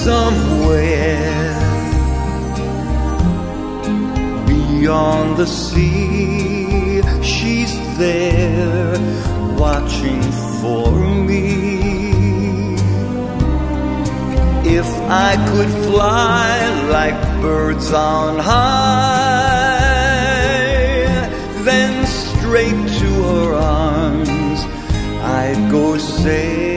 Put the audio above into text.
somewhere beyond the sea. She's there watching for me. If I could fly like birds on high, then straight to her arms I'd go sailing.